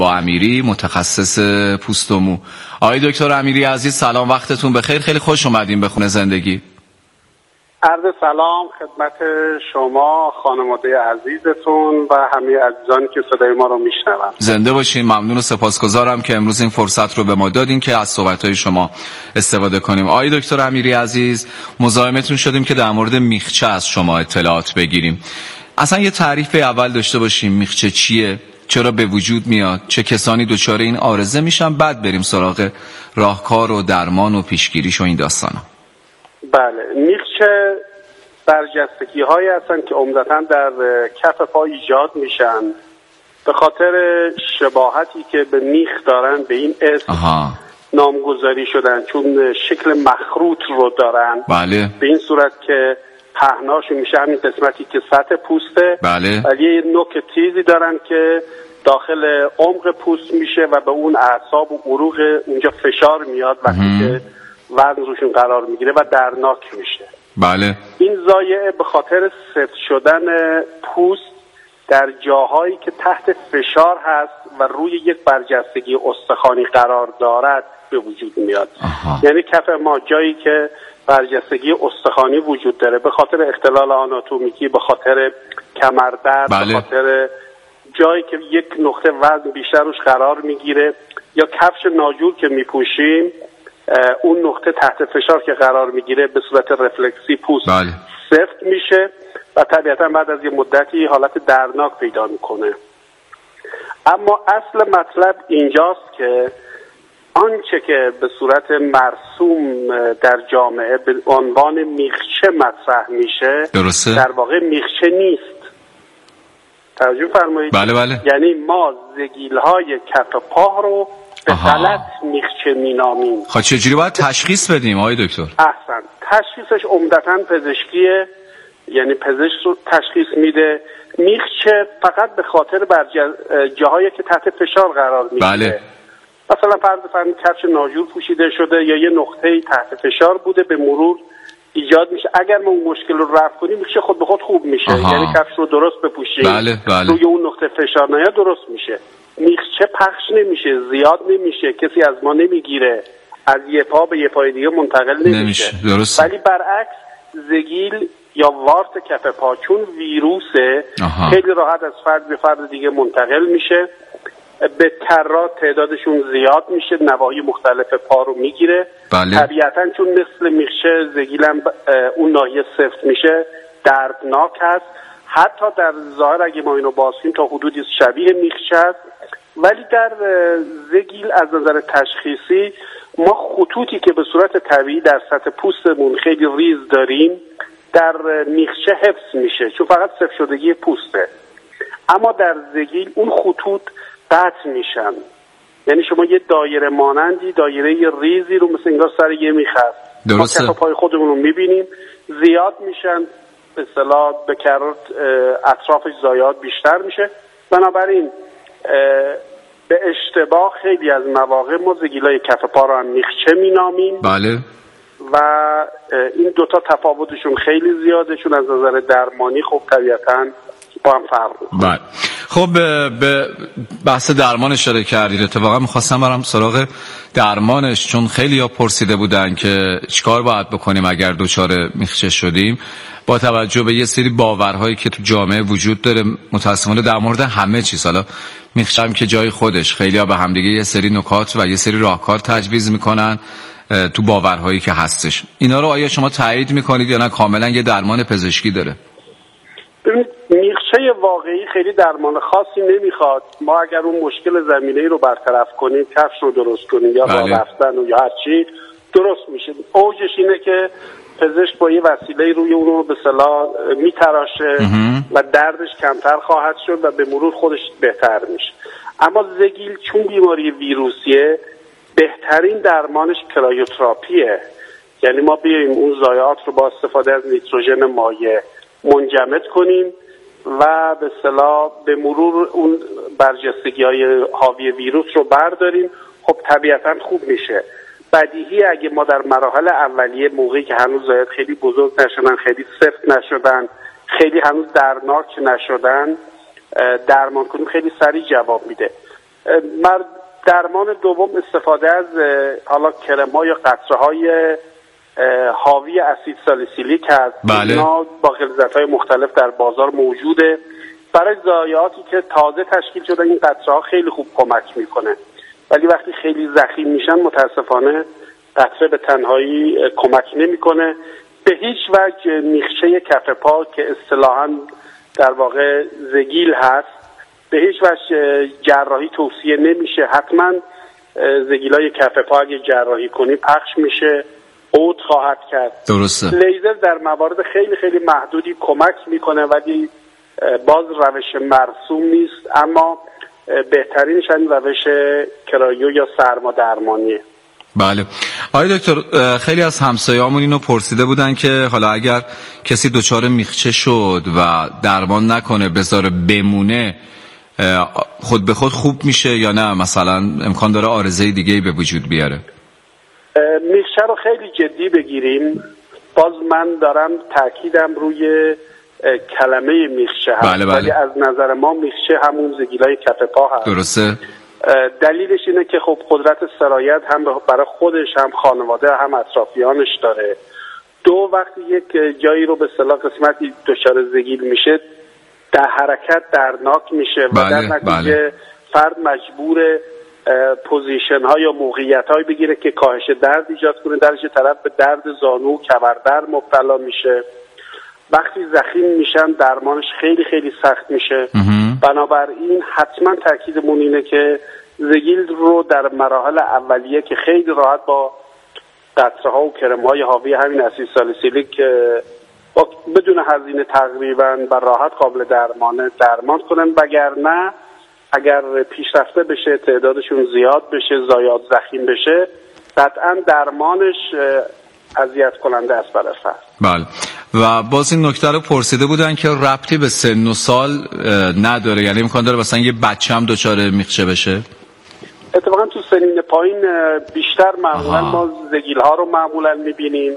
با امیری، متخصص پوست و مو. آقای دکتر امیری عزیز سلام، وقتتون بخیر، خیلی خوش اومدین به خونه زندگی. عرض سلام خدمت شما، خانواده عزیزتون و همه عزیزانی که صدای ما رو میشنون. زنده باشین. ممنون و سپاسگزارم که امروز این فرصت رو به ما دادین که از صحبت‌های شما استفاده کنیم. آقای دکتر امیری عزیز، مزاحمتون شدیم که در مورد میخچه از شما اطلاعات بگیریم. اصلا یه تعریف اول داشته باشیم، میخچه چیه؟ چرا به وجود میاد؟ چه کسانی دچار این عارضه میشن؟ بعد بریم سراغ راهکار و درمان و پیشگیریش و این داستانا. بله، میخچه برجستگی هایی هستن که عمدتاً در کف پا ایجاد میشن به خاطر شباهتی که به میخ دارن، به این اسم نامگذاری شدن، چون شکل مخروط رو دارن. بله. به این صورت که پهناشون میشه همین قسمتی که سطح پوسته. بله. ولی یه نوک تیزی دارن که داخل عمق پوست میشه و به اون اعصاب و عروق اونجا فشار میاد وقتی که وزن روشون قرار میگیره و درناک میشه. بله. این ضایعه به خاطر سفت شدن پوست در جاهایی که تحت فشار هست و روی یک برجستگی استخوانی قرار دارد به وجود میاد. یعنی کف ما جایی که برجستگی استخوانی وجود داره به خاطر اختلال آناتومیکی، به خاطر کمردرد، بله. به خاطر جایی که یک نقطه وزن بیشتر روش قرار میگیره یا کفش ناجور که میپوشیم، اون نقطه تحت فشار که قرار میگیره به صورت رفلکسی پوست بله. سفت میشه و طبیعتا بعد از یه مدتی حالت درناک پیدا میکنه. اما اصل مطلب اینجاست که آنچه که به صورت مرسوم در جامعه به عنوان میخچه مطرح میشه، درسته؟ در واقع میخچه نیست. توجه فرمایید. بله بله. یعنی ما زگیل‌های کف پا رو به غلط میخچه مینامیم. خب چجوری باید تشخیص بدیم آقای دکتر؟ احسن. تشخیصش عمدتاً پزشکیه، یعنی پزشک رو تشخیص میده. میخچه فقط به خاطر جاهایی که تحت فشار قرار میگیره. بله. مثلا فرض کفش ناجور پوشیده شده یا یه نقطه‌ای تحت فشار بوده، به مرور ایجاد میشه. اگر ما اون مشکل رو رفع کنیم میشه خود به خود خوب میشه. یعنی کفش رو درست بپوشیم، بله بله. روی اون نقطه فشار نیاد، درست میشه. میخچه پخش نمیشه، زیاد نمیشه، کسی از ما نمیگیره، از یه پا به یه پای دیگه منتقل نمیشه. درست. ولی برعکس زگیل یا وارت کف پا چون ویروسه، خیلی راحت از فرد به فرد دیگه منتقل میشه. به کرات تعدادشون زیاد میشه، نواحی مختلف پا رو میگیره. بله. طبیعتا چون مثل میخچه زگیلم اون ناحیه سفت میشه، دردناک هست. حتی در ظاهر اگه ما اینو باز کنیم تا حدودی شبیه میخچه است، ولی در زگیل از نظر تشخیصی ما خطوطی که به صورت طبیعی در سطح پوستمون خیلی ریز داریم در میخچه حفظ میشه چون فقط سفت شدگی پوسته. اما در زگیل اون خطوط قطع میشن. یعنی شما یه دایره مانندی، دایره ریزی رو مثل انگار سر یه میخ هست. درسته. ما کف پای خودمون رو میبینیم زیاد میشن، به اصطلاح به کرات اطرافش ضایعات بیشتر میشه. بنابراین به اشتباه خیلی از مواقع ما زگیلای کف پا رو هم میخچه مینامیم. بله. و این دوتا تفاوتشون خیلی زیاده، چون از نظر درمانی خب طبیعتاً با هم فرق می‌کنه. بله. خب به بحث درمان اشاره کردید. اتفاقا می‌خواستم برم سراغ درمانش، چون خیلی‌ها پرسیده بودن که چیکار باید بکنیم اگر دچار میخچه شدیم، با توجه به یه سری باورهایی که تو جامعه وجود داره، متأسفانه در مورد همه چیز. حالا میخچه هم که جای خودش، خیلی‌ها به همدیگه یه سری نکات و یه سری راهکار تجویز میکنن تو باورهایی که هستش. اینا رو آیا شما تایید میکنید یا نه کاملا یه درمان پزشکی داره؟ ببینید، میخچه واقعی خیلی درمان خاصی نمیخواد. ما اگر اون مشکل زمینه‌ای رو برطرف کنیم، کفش رو درست کنیم یا راه رفتن و یا هر چی، درست میشه. اوجش اینه که پزشک با یه وسیله روی اون رو به اصطلاح میتراشه و دردش کمتر خواهد شد و به مرور خودش بهتر میشه. اما زگیل چون بیماری ویروسیه، بهترین درمانش کرایوتراپیه. یعنی ما بیاییم اون ضایعات رو با استفاده از نیتروژن مایع منجمد کنیم و به اصطلاح به مرور اون برجستگی‌های حاوی ویروس رو برداریم. خب طبیعتاً خوب میشه. بدیهی اگه ما در مراحل اولیه، موقعی که هنوز ضایعات خیلی بزرگ نشدن، خیلی سفت نشدن، خیلی هنوز درناک نشدن، درمان کنیم، خیلی سریع جواب میده. درمان دوم استفاده از حالا کرم‌ها یا قطره‌های حاوی اسید سالیسیلیک هست. بله. اینا با غلظت‌های مختلف در بازار موجوده. برای ضایعاتی که تازه تشکیل شده این قطره‌ها خیلی خوب کمک میکنه، ولی وقتی خیلی ضخیم میشن متاسفانه قطره به تنهایی کمک نمیکنه. به هیچ وجه میخچه کف پا که اصطلاحاً در واقع زگیل هست به هیچ وجه جراحی توصیه نمیشه. حتما زگیلای کف پا اگه جراحی کنی پخش میشه، عود خواهد کرد. درسته. لیزر در موارد خیلی خیلی محدودی کمک میکنه ولی باز روش مرسوم نیست، اما بهترینش این روش کرایو یا سرما درمانیه. بله آقای دکتر، خیلی از همسایه‌هامون اینو پرسیده بودن که حالا اگر کسی دچار میخچه شد و درمان نکنه بذاره بمونه خود به خود خوب میشه یا نه مثلا امکان داره عارضه دیگه‌ای به وجود بیاره؟ میخچه رو خیلی جدی بگیریم. باز من دارم تاکیدم روی کلمه میخچه هست. بله. ولی از نظر ما میخچه همون زگیلای کف پا هست. درسته. دلیلش اینه که خب قدرت سرایت هم برای خودش هم خانواده هم اطرافیانش داره. دو، وقتی یک جایی رو به اصطلاح قسمتی دچار زگیل میشه در حرکت دردناک میشه و در نتیجه فرد مجبور پوزیشن ها یا موقعیت های بگیره که کاهش درد ایجاد کنه، درش طرف به درد زانو و کمردرد مبتلا میشه. وقتی زخیم میشن درمانش خیلی خیلی سخت میشه. بنابراین حتما تاکیدمون اینه که زگیل رو در مراحل اولیه که خیلی راحت با قطره ها و کرم های حاوی همین اسید سالیسیلیک بدون هزینه تقریبا و راحت قابل درمان کنن، وگرنه اگر پیشرفته بشه تعدادشون زیاد بشه ضایعات زخیم بشه قطعا درمانش اذیت کننده است برای فرد. بله. و باز این نکته رو پرسیده بودن که ربطی به سن و سال نداره، یعنی امکان داره مثلا یه بچه هم دچار میخچه بشه؟ اتفاقا تو سنین پایین بیشتر معمولا ما زگیل ها رو معمولا میبینیم.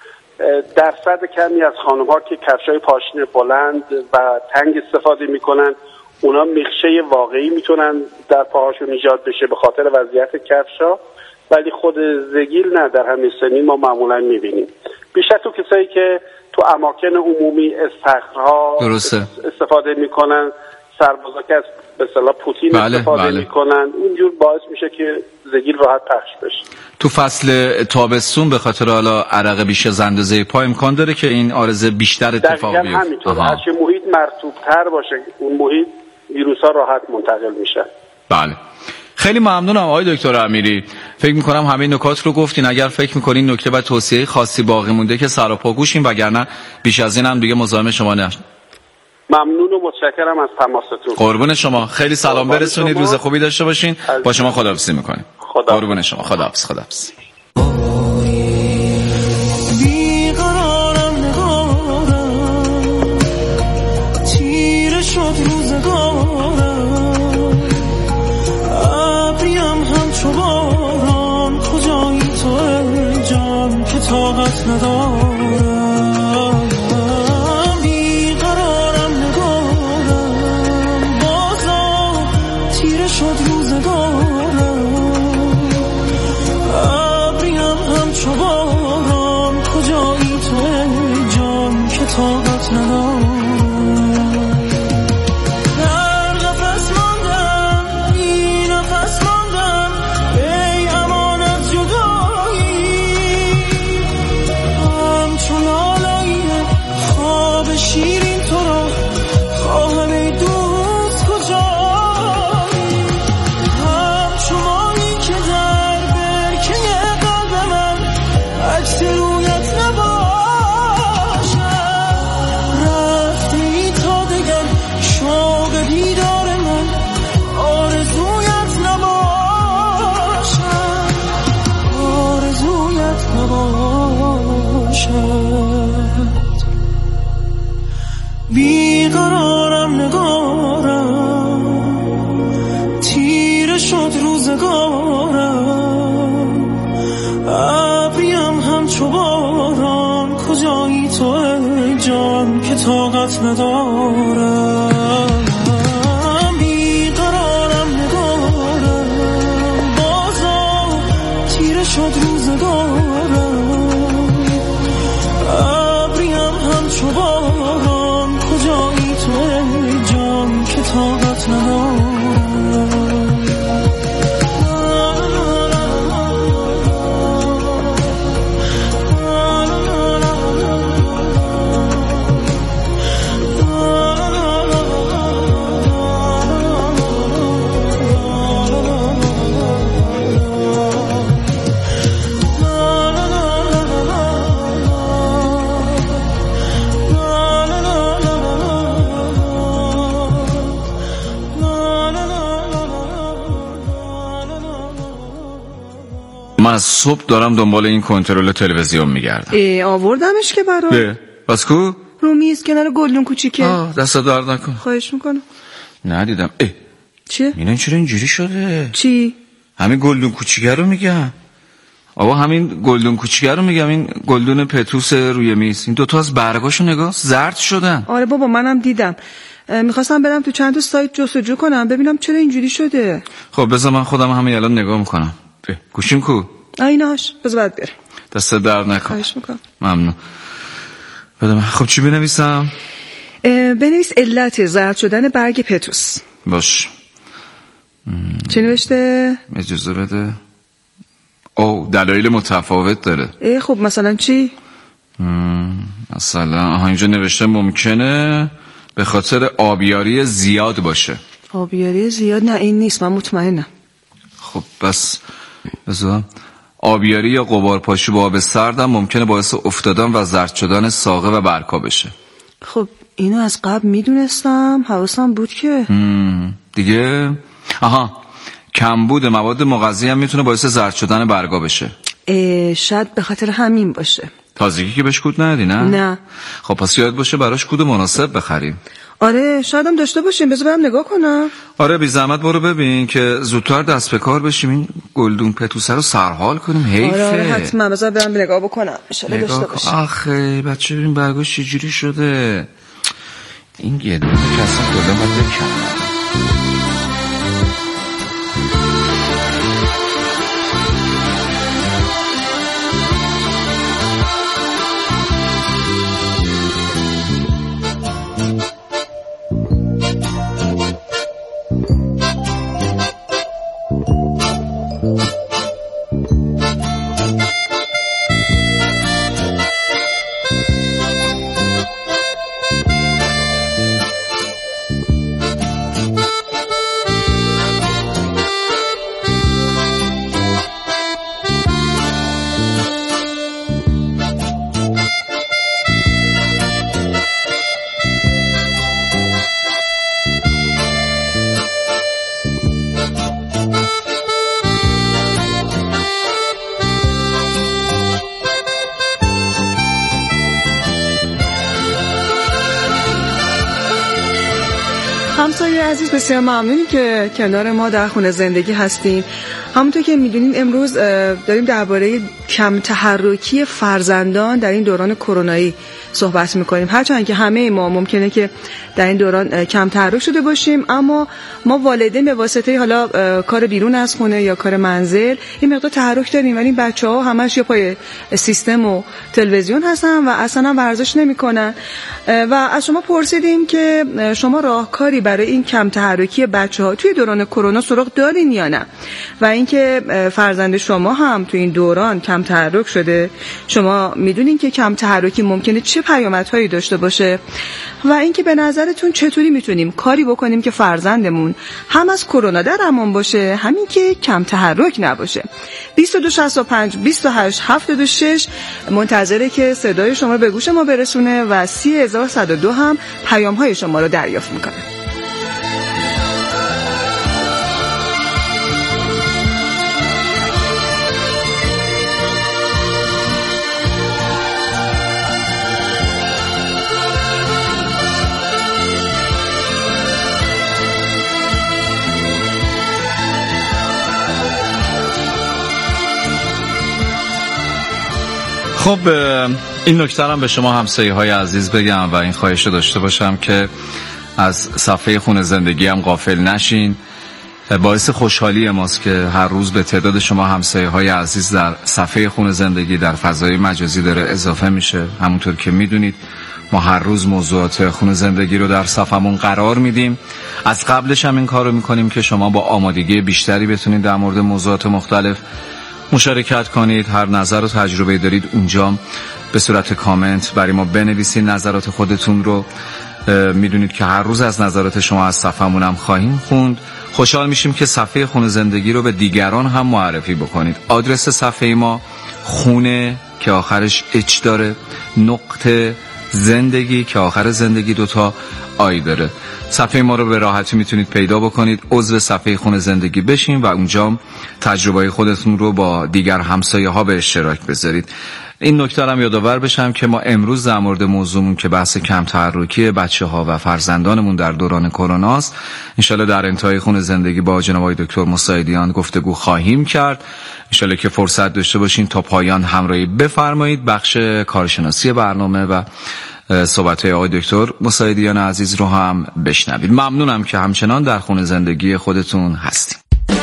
درصد کمی از خانم ها که کفشای پاشنه بلند و تنگ استفاده میکنن اونا میخچه واقعی میتونن در پاهاشون ایجاد بشه به خاطر وضعیت کفشا، ولی خود زگیل نه، در همین سنین ما معمولا میبینیم. بیشتر تو کسایی که تو اماکن عمومی استخرها استفاده میکنن، سربازا که از به اصطلاح پوتین استفاده میکنن، اینجور باعث میشه که زگیل راحت پخش بشه. تو فصل تابستون به خاطر حالا عرق بیش از اندازه پا امکان داره که این عارضه بیشتر اتفاق بیفته؟ دقیقاً همینطور. هرچه محیط مرطوب‌تر باشه اون محیط ویروس‌ها راحت منتقل میشن. بله. خیلی ممنونم آقای دکتر امیری. فکر میکنم همه نکات رو گفتین. اگر فکر میکنین نکته و توصیه خاصی باقی مونده که سر و پا گوشین، وگرنه بیش از این هم دیگه مزاحم شما نشیم. ممنون و متشکرم از تماستون. قربون شما. خیلی سلام برسونید. روز خوبی داشته باشین. با شما خداحافظی میکنیم. قربون شما. خداحافظ. طاقت ندارم، بیقرارم ندارم، بازا تیره شد روزگارم، ابریم همچو باران کجایی تو ای جان که طاقت ندارم. بیقرارم نگارم، تیره شد روزگارم، ابریم همچو باران کجایی تو ای جان که طاقت ندارم، بیقرارم نگارم، شد روزگارم، ابریم همچو باران، کجایی تو ای جان که طاقت ندارم. من از صبح دارم دنبال این کنترل تلویزیون میگردم. آوردمش که برام. بس کو؟ رو میز کنار گلدون کوچیکه. دست درد نکن. خواهش میکنم. ندیدم. چه؟ این چرا اینجوری شده؟ چی؟ همین گلدون کوچیکه رو میگم. آقا همین گلدون کوچیکه رو میگم، این گلدون پتوس روی میز. این دوتا از برگاشو نگاه، زرد شدن. آره بابا منم دیدم. میخواستم برم تو چند تا سایت جستجو کنم ببینم چرا اینجوری شده. خب بذار من خودم همین الان نگاه میکنم. گوشیم کو؟ ایناش بذار بعد برم. دست درد نکن. خواهش میکنم. ممنون. بدم. خب چی بنویسم؟ بنویس علت زرد شدن برگ پتوس. باش. چی نوشته؟ اجازه بده. دلایل متفاوت داره. خب مثلا چی؟ مثلا اینجا نوشته ممکنه به خاطر آبیاری زیاد باشه. آبیاری زیاد؟ نه این نیست، من مطمئنم. خب بس بذار. آبیاری یا غبارپاشی با آب سرد هم ممکنه باعث افتادن و زرد شدن ساقه و برگا بشه. خب اینو از قبل میدونستم، حواسم بود که دیگه. کمبود مواد مغذی هم میتونه باعث زرد شدن برگا بشه. شاید به خاطر همین باشه. تازگی که بهش کود ندی نه؟ نه. خب پس یاد باشه براش کود مناسب بخریم. آره شاید هم داشته باشیم، بذار برم نگاه کنم. آره بی زحمت برو ببین که زودتر دست به کار بشیم، این گلدون پتوسه رو سرحال کنیم. حیفه. آره حتما بذار برم نگاه بکنم ان شاءالله داشته باشیم. آخه بچه ببین برگاش چجوری شده. این یه دونه که اصلا کلا باید بکنم. همسایه عزیز بسیار ممنونی که کنار ما در خونه زندگی هستین. همونطور که میدونین امروز داریم درباره کم تحرکی فرزندان در این دوران کرونایی صحبت میکنیم. هرچند که همه ما ممکنه که در این دوران کم تحرک شده باشیم، اما ما والدین به واسطه حالا کار بیرون از خونه یا کار منزل این مقدار تحرک داریم، ولی بچه‌ها همش یا پای سیستم و تلویزیون هستن و اصلا ورزش نمیکنن. و از شما پرسیدیم که شما راهکاری برای این کم تحرکی بچه‌ها توی دوران کرونا سراغ دارین یا نه، و اینکه فرزند شما هم توی این دوران کم تحرک شده. شما میدونین که کم تحرکی ممکنه چه پیامدهایی داشته باشه و اینکه به نظرتون چطوری میتونیم کاری بکنیم که فرزندمون هم از کرونا در امان باشه، همین که کم تحرک نباشه. 2265 28 76 منتظره که صدای شما به گوش ما برسونه و 30102 هم پیام‌های شما رو دریافت میکنه. خب این نکته هم به شما همسایه‌های عزیز بگم و این خواهش رو داشته باشم که از صفحه خونه زندگی هم غافل نشین. باعث خوشحالی ماست که هر روز به تعداد شما همسایه‌های عزیز در صفحه خون زندگی در فضای مجازی داره اضافه میشه. همونطور که میدونید ما هر روز موضوعات خون زندگی رو در صفحمون قرار میدیم. از قبلش هم این کار رو میکنیم که شما با آمادگی بیشتری بتونید در مورد موضوعات مختلف مشارکت کنید. هر نظر و تجربه دارید اونجا به صورت کامنت برای ما بنویسید نظرات خودتون رو. میدونید که هر روز از نظرات شما از صفحمون هم خواهیم خوند. خوشحال میشیم که صفحه خون زندگی رو به دیگران هم معرفی بکنید. آدرس صفحه ما خونه که آخرش اچ داره، نقطه زندگی که آخر زندگی 2 تا آی داره. صفحه ما رو به راحتی میتونید پیدا بکنید، عضو صفحه خون زندگی بشین و اونجا تجربه خودتون رو با دیگر همسایه ها به اشتراک بذارید. این نکته هم یادآور بشم که ما امروز در مورد موضوعمون که بحث کم تحرکی بچه‌ها و فرزندانمون در دوران کرونا است، انشالله در انتهای خون زندگی با جناب آقای دکتر مساعدیان گفتگو خواهیم کرد. انشالله که فرصت داشته باشین تا پایان همراهی بفرمایید. بخش کارشناسی برنامه و صحبت‌های آقای دکتر مساعدیان عزیز رو هم بشنوید. ممنونم که همچنان در خون زندگی خودتون هستید.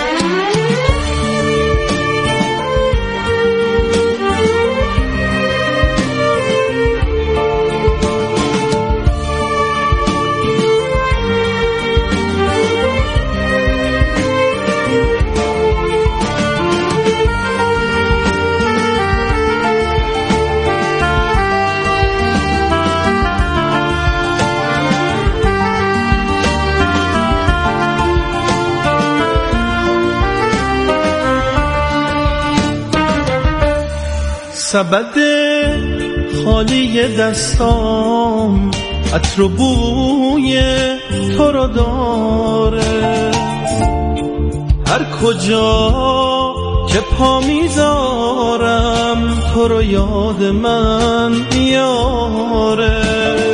سبد خالی دستام عطر و بوی تو رو داره، هر کجا که پا میذارم تو رو یاد من میاره.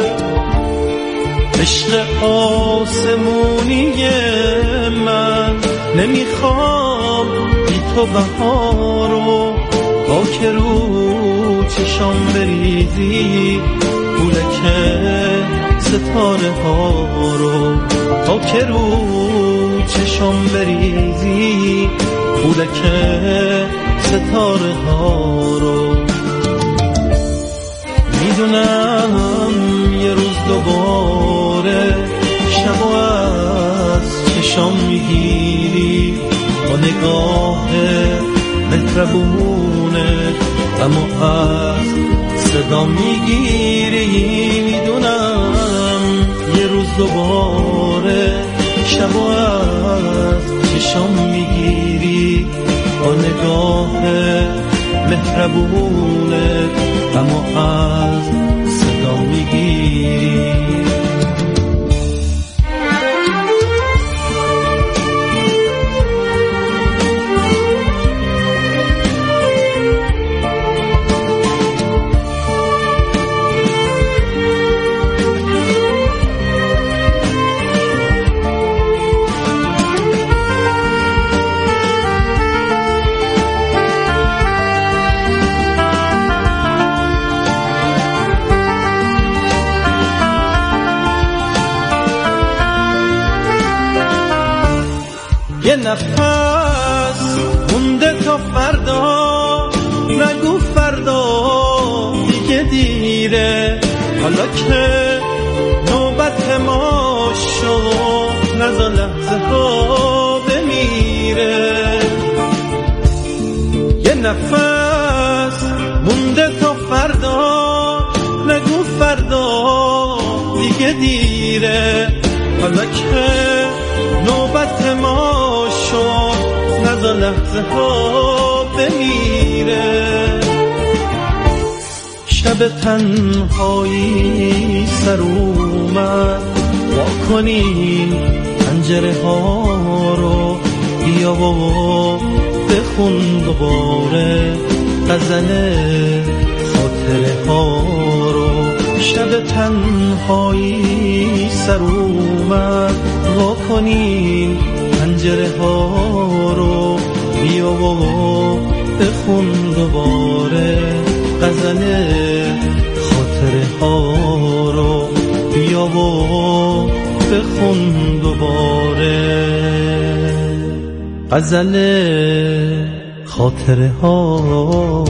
عشق آسمونی من نمیخوام بی تو بهارو، تا که رو چشام بریزی پولک ستاره ها رو، تا که رو چشام بریزی پولک ستاره ها رو. میدونم یه روز دوباره شب و از چشام میگیری با نگاه مهربونه، اما از صدا میگیری. میدونم یه روز دوباره شب و از چشام میگیری با نگاه مهربونه، اما از صدا میگیری. یه نفس مونده تا فردا، نگو فردا دیگه دیره، حالا که نوبت ما شد نذار لحظه ها بمیره. یه نفس مونده تا فردا، نگو فردا دیگه دیره، حالا که نوبت ما شد نذار لحظه ها بمیره. شب تنهایی سر اومد، وا کنین پنجره ها رو، بیا و بخون دوباره غزل خاطره ها رو. شب تنهایی سر اومد، وا کنین پنجره ها رو، بیا و بخون دوباره غزل خاطره ها رو، بیا و بخون دوباره. غزل خاطره ها.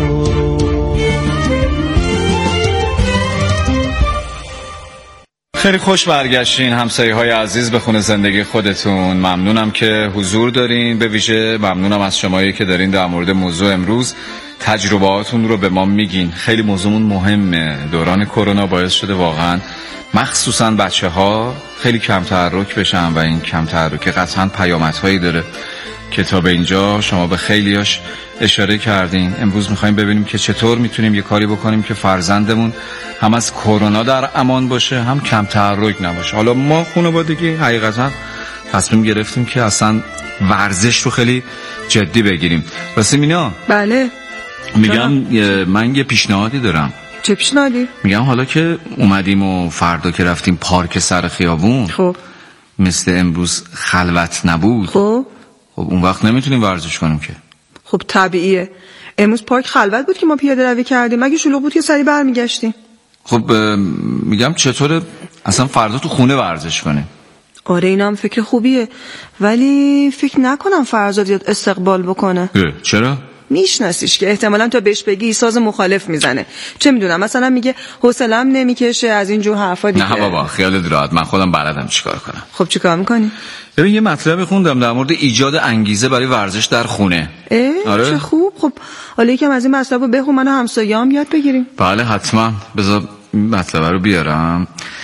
خیلی خوش برگشتین همسایه های عزیز به خونه زندگی خودتون. ممنونم که حضور دارین، به ویژه ممنونم از شمایی که دارین در مورد موضوع امروز تجربهاتون رو به ما میگین. خیلی موضوعمون مهمه. دوران کرونا باعث شده واقعا مخصوصا بچه ها خیلی کم تحرک بشن و این کم تحرک قطعا پیامدهایی داره که تا به اینجا شما به خیلیاش اشاره کردین. امروز میخوایم ببینیم که چطور میتونیم یه کاری بکنیم که فرزندمون هم از کرونا در امان باشه هم کم تحرک نباشه. حالا ما خانوادگی حقیقتا تصمیم گرفتیم که اصلا ورزش رو خیلی جدی بگیریم. واسه مینا بله میگم من یه پیشنهادی دارم. چه پیشنهادی؟ میگم حالا که اومدیم و فردا که رفتیم پارک سر خیابون خب مثل امروز خلوت نبود، خب اون وقت نمیتونیم ورزش کنیم که. خب طبیعیه، امروز پارک خلوت بود که ما پیاده روی کردیم، مگه شلوغ بود که سری برمیگشتیم. خب میگم چطوره اصلا فردا تو خونه ورزش کنیم؟ آره اینا هم فکر خوبیه، ولی فکر نکنم فرزاد یاد استقبال بکنه. چرا؟ میشناسیش که احتمالاً تا بهش بگی ساز مخالف میزنه. چه میدونم، مثلا میگه حوصله‌ام نمیکشه، از این جور حرفا دیگه. نه بابا خیالت راحت، من خودم بلدم چیکار کنم. خب چیکار میکنی؟ ببین یه مطلبی خوندم در مورد ایجاد انگیزه برای ورزش در خونه. آره؟ چه خوب. خب حالا یکم از این مطلبو بخون، من و همسایه‌ام یاد بگیریم. بله حتما، بذار مطلب رو بیارم.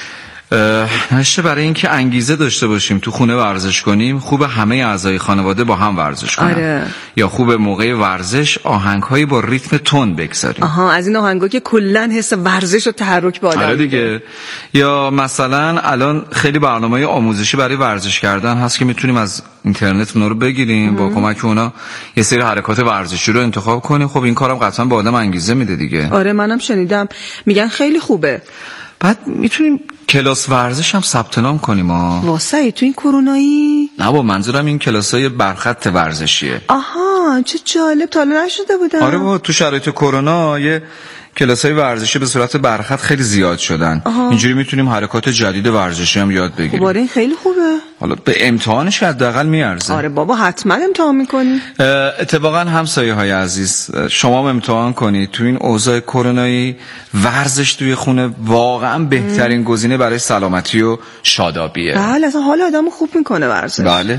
نشه برای اینکه انگیزه داشته باشیم تو خونه ورزش کنیم، خوب همه اعضای خانواده با هم ورزش کنن. آره. یا خوب موقع ورزش آهنگ‌هایی با ریتم تند بگذاریم. از این آهنگا که کلاً حس ورزش و تحرک بالا. آره دیگه. یا مثلا الان خیلی برنامه‌های آموزشی برای ورزش کردن هست که میتونیم از اینترنت اونا رو بگیریم، با کمک اونا یه سری حرکات ورزشی رو انتخاب کنیم. خب این کارم قطعا به آدم انگیزه میده دیگه. آره منم شنیدم میگن خیلی خوبه. بعد میتونیم کلاس ورزش هم ثبت نام کنیم. واسه تو این کرونایی؟ نه با منظورم این کلاسای برخط ورزشیه. آها چه جالب، تا حالا نشده بودم. آره با تو شرایط کرونا یه کلاسای ورزشی به صورت برخط خیلی زیاد شدن. اینجوری میتونیم حرکات جدید ورزشی هم یاد بگیریم. خب این خیلی خوبه. حالا به امتحانش حداقل میارزه. آره بابا حتما امتحان میکنی. اتفاقا همسایه های عزیز شما هم امتحان کنید. تو این اوضاع کرونایی ورزش توی خونه واقعا بهترین گزینه برای سلامتی و شادابیه. بله اصلا حال آدمو خوب میکنه ورزش. بله.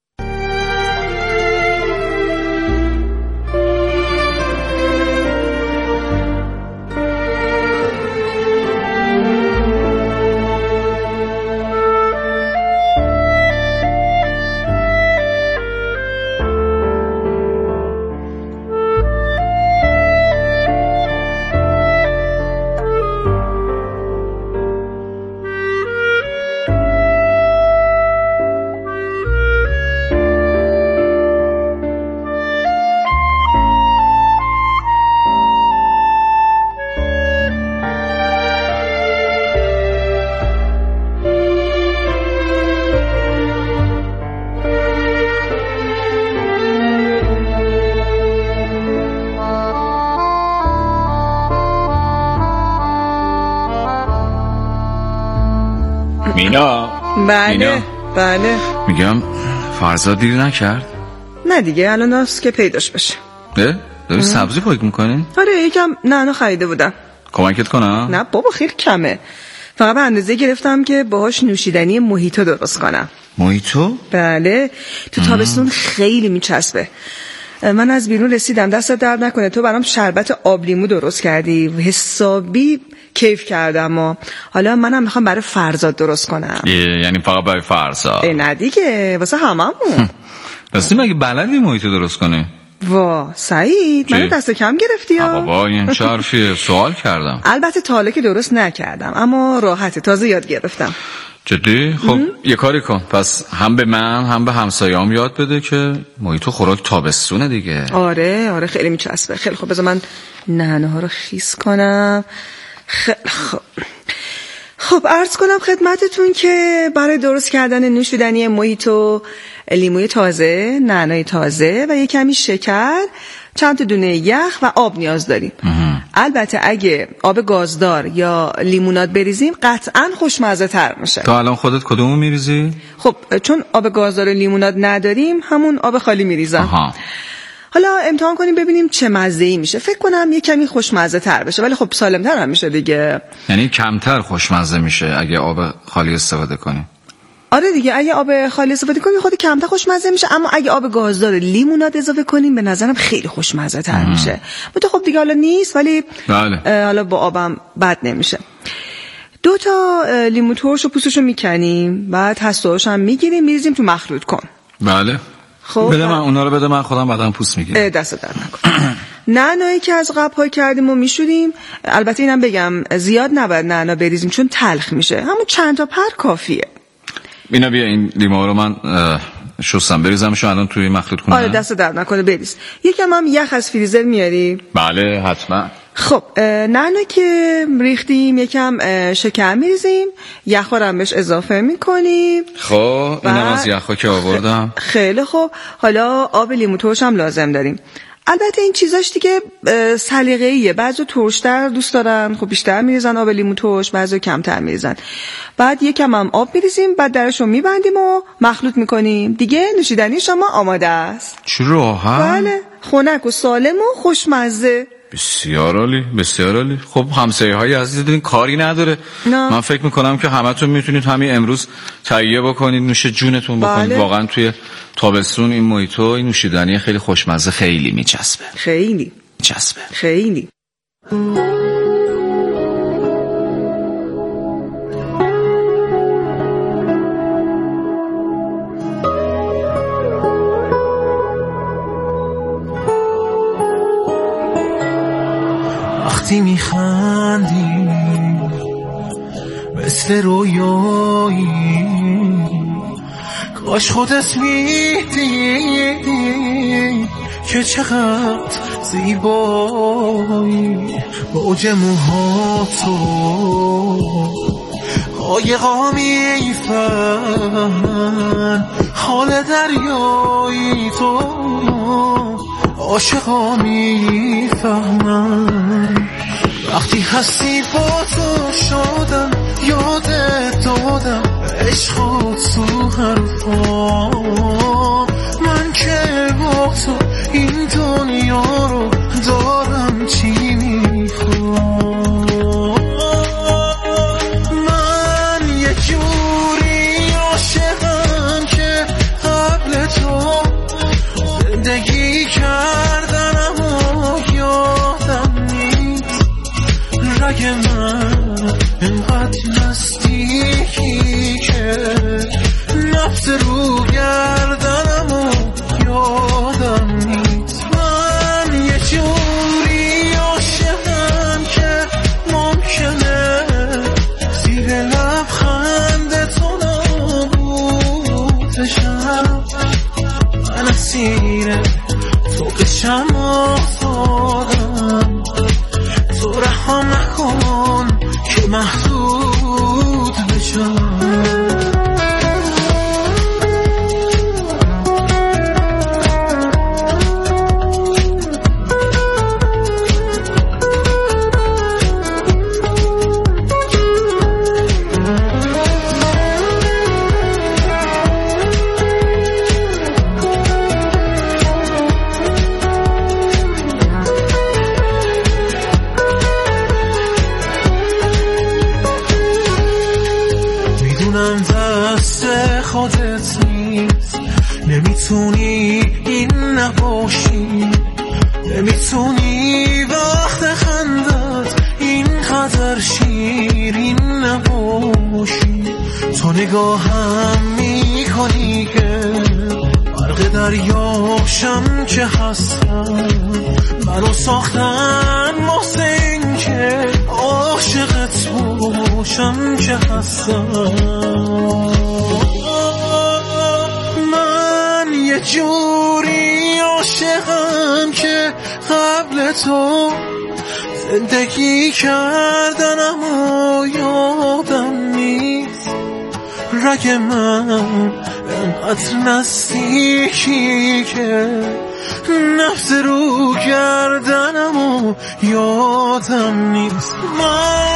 مینا. بله بله. میگم فرزاد دیر نکرد؟ نه دیگه الان هست که پیداش بشه. داری سبزی پاک میکنی؟ آره یکم نعنا خریده بودم. کمکت کنم؟ نه بابا خیلی کمه، فقط به اندازه گرفتم که باهاش نوشیدنی موهیتو درست کنم. موهیتو؟ بله تو تابستون خیلی میچسبه. من از بیرون رسیدم، دستت درد نکنه، تو برام شربت آب لیمو درست کردی، حسابی کیف کردم و حالا منم میخوام برای فرزاد درست کنم. یعنی فقط برای فرزاد؟ نه دیگه واسه هممون. راستی مگه بلدی موهیتو درست کنی؟ وا سعید منو دست کم گرفتی یا؟ بابا این چه حرفیه؟ سوال کردم. البته تا حالا که درست نکردم اما راحته، تازه یاد گرفتم. جدی؟ خب یه کاری کن، پس هم به من هم به همسایه‌ام یاد بده که موهیتو خوراک تابستونه دیگه. آره خیلی میچسبه. خیلی خب بذار من نعناها رو خیس کنم. خیلی خب عرض کنم خدمتتون که برای درست کردن نوشیدنی موهیتو لیموی تازه، نعنای تازه و یک کمی شکر، چند تا دونه یخ و آب نیاز داریم. البته اگه آب گازدار یا لیموناد بریزیم قطعاً خوشمزه تر میشه. تو الان خودت کدومو میریزی؟ خب چون آب گازدار و لیموناد نداریم همون آب خالی میریزم. حالا امتحان کنیم ببینیم چه مزه‌ای میشه. فکر کنم یه کمی خوشمزه تر بشه، ولی خب سالم تر هم میشه دیگه. یعنی کمتر خوشمزه میشه اگه آب خالی استفاده کنیم. آره دیگه، اگه آب خالی استفاده کنیم خود کمتر خوشمزه میشه، اما اگه آب گازدار و لیموناد اضافه کنیم به نظرم خیلی خوشمزه تر میشه. تو خب دیگه حالا نیست، ولی بله. حالا با آبم بد نمیشه. 2 تا لیمو ترش و پوستشو میکنیم، بعد هسته‌اش هم میگیریم میریزیم تو مخلوط کن. بله. خب بده من اونا رو، بده من خودم بعداً پوست میگیرم. دست درد نکن. نعنایی که از قبل کردیم و میشوریم. البته اینم بگم زیاد نباید نعنا بریزیم چون تلخ میشه، همون چند تا پر کافیه. اینا بیا این لیمو رو من شستم بریزمشو الان توی مخلوط کنم. آره دست درد نکنه بریز. یکم هم یخ از فریزر میاری؟ بله حتما. خب نعنا که ریختیم یکم شکر میریزیم، یخ رو هم بهش اضافه میکنیم. خب اینم از یخا که آوردم. خیلی خوب. حالا آب لیمو ترش هم لازم داریم. البته این چیزاش دیگه سلیقه‌ایه، بعضی ترش‌تر دوست دارن خب بیشتر میریزن آب لیمو ترش، بعضی کمتر میریزن. بعد یکم هم آب میریزیم، بعد درشو میبندیم و مخلوط میکنیم. دیگه نوشیدنی شما آماده است. چه راحت. بله، خنک و سالم و خوشمزه. بسیار عالی، بسیار عالی. خب همسایه‌های عزیز دیدین کاری نداره. نه. من فکر میکنم که همتون میتونید همین امروز تهیه بکنید، نوش جونتون بکنید. بله. واقعا توی تابستون این مویتو، این نوشیدنی خیلی خوشمزه، خیلی میچسبه. خیلی میچسبه. خیلی. وقتی میخندی مثل رویایی، کاش خودت میدیدی که چقدر زیبایی. موج موهاتو قایقا میفهمن، حال دریایی تو عاشقا میفهمن. وقتی هستی با تو شدم، یادت دادم عشقات تو حرفا. من که با تو این دنیا رو دارم چی میخوام. من یه جوری عاشقم که قبل تو زندگی کردنم و یادم نیست. رگ من اینقدر نزدیکی که نفس رو گردنم و یادم نیست. من یه جوری عاشقم که ممکنه زیر لبخند تو نبودشم. من اسیر تو بشم آزادم، تو رحم نکن که محدود بشم. خودت نیست، نمیتونی این نباشی، نمیتونی وقت خندت اینقدر شیرین نباشی. تو نگاهم میکنی که برق دریاشم که هستم، منو ساختن محسن که عاشقت باشم که هستم. یه جوری عاشقم که قبل تو زندگی کردنم و یادم نیست. رگ من انقدر نزدیکی که نفس رو گردنم و تو یادم نیست. من